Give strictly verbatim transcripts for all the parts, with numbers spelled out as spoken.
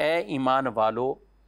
ए ईमान वालो,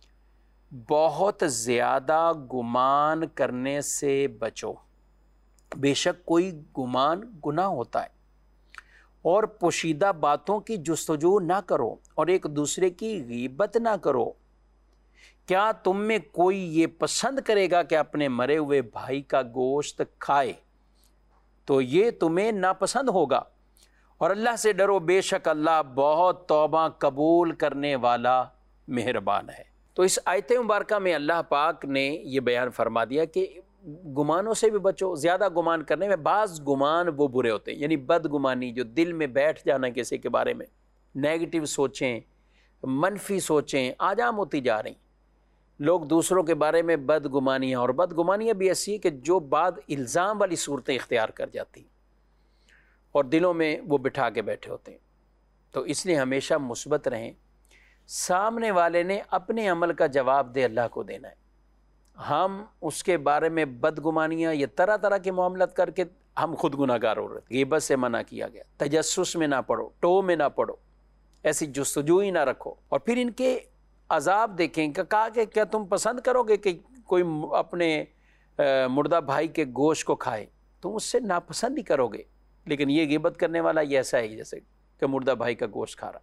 बहुत ज़्यादा गुमान करने से बचो। बेशक कोई गुमान गुनाह होता है। और पोशीदा बातों की जुस्तजू ना करो और एक दूसरे की गीबत ना करो। क्या तुम में कोई ये पसंद करेगा कि अपने मरे हुए भाई का गोश्त खाए? तो ये तुम्हें नापसंद होगा। और अल्लाह से डरो, बेशक अल्लाह बहुत तौबा कबूल करने वाला मेहरबान है। तो इस आयत मुबारका में अल्लाह पाक ने ये बयान फरमा दिया कि गुमानों से भी बचो। ज़्यादा गुमान करने में बाज़ गुमान वो बुरे होते हैं, यानी बदगुमानी, जो दिल में बैठ जाना किसी के बारे में, नेगेटिव सोचें, मनफी सोचें आजाम होती जा रही। लोग दूसरों के बारे में बदगुमानियाँ, और बदगुमानियाँ भी ऐसी है कि जो बाद इल्ज़ाम वाली सूरतें इख्तियार कर जाती और दिलों में वो बिठा के बैठे होते हैं। तो इसलिए हमेशा मुस्बत रहें। सामने वाले ने अपने अमल का जवाब दे अल्लाह को देना है। हम उसके बारे में बदगुमानियाँ या तरह तरह के मामलत करके हम खुद गुनाहगार हो रहे थे। ग़ीबत से मना किया गया, तजस्सुस में ना पड़ो, टो में ना पड़ो, ऐसी जुस्तजू ही ना रखो। और फिर इनके अजाब देखें। कहा कि क्या तुम पसंद करोगे कि कोई अपने मुर्दा भाई के गोश्त को खाए? तुम उससे नापसंद ही करोगे। लेकिन ये ग़ीबत करने वाला ये ऐसा है जैसे कि मुर्दा भाई का गोश्त खा रहा।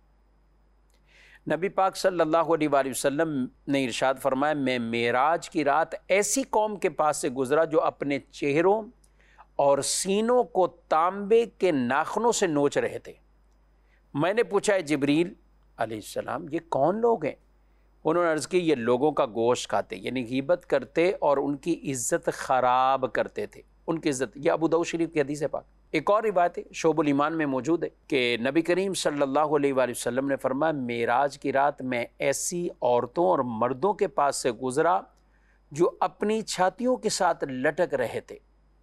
नबी पाक सल्लल्लाहु अलैहि वसल्लम ने इरशाद फरमाया, मैं मेराज की रात ऐसी कौम के पास से गुजरा जो अपने चेहरों और सीनों को तांबे के नाखनों से नोच रहे थे। मैंने पूछा, है जिब्रील अलैहिस्सलाम, ये कौन लोग हैं? उन्होंने अर्ज़ की, ये लोगों का गोश्त खाते, यानी ग़ीबत करते और उनकी इज़्ज़त ख़राब करते थे, उनकी इज़्ज़त। यह अबू दाऊद शरीफ की हदीस है पाक। एक और रिवायत है, शोबुल ईमान में मौजूद है कि नबी करीम सल्लल्लाहु अलैहि वसल्लम ने फरमाया, मेराज की रात मैं ऐसी औरतों और मर्दों के पास से गुजरा जो अपनी छातियों के साथ लटक रहे थे।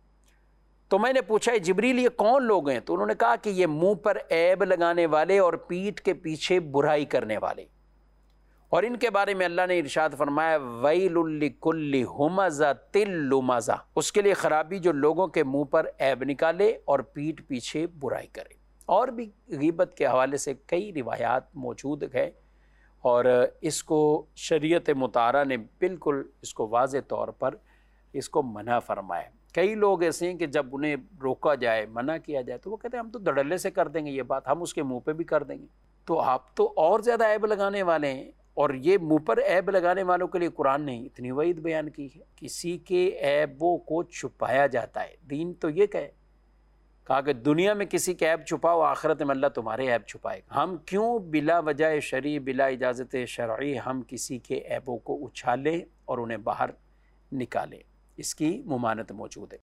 तो मैंने पूछा, जिब्रील ये कौन लोग हैं? तो उन्होंने कहा कि ये मुंह पर ऐब लगाने वाले और पीठ के पीछे बुराई करने वाले। और इनके बारे में अल्लाह ने इरशाद फरमाया, वैलुल लिकुल्लि हुमज़तिल लुमज़ा, उसके लिए खराबी जो लोगों के मुंह पर ऐब निकाले और पीठ पीछे बुराई करे। और भी ग़ीबत के हवाले से कई रिवायात मौजूद है और इसको शरीयत मुतारा ने बिल्कुल इसको वाज़े तौर पर इसको मना फरमाया। कई लोग ऐसे हैं कि जब उन्हें रोका जाए, मना किया जाए, तो वो कहते हैं हम तो धड़ल्ले से कर देंगे ये बात, हम उसके मुँह पर भी कर देंगे। तो आप तो और ज़्यादा ऐब लगाने वाले हैं। और ये मुँह पर ऐब लगाने वालों के लिए कुरान ने इतनी वईद बयान की है। किसी के ऐबों को छुपाया जाता है। दीन तो ये कहे, कहा कि दुनिया में किसी के ऐब छुपाओ, आखिरत में अल्लाह तुम्हारे ऐब छुपाएगा। हम क्यों बिला वजह शरई, बिला इजाज़त शरई हम किसी के ऐबों को उछालें और उन्हें बाहर निकालें? इसकी मुमानत मौजूद है।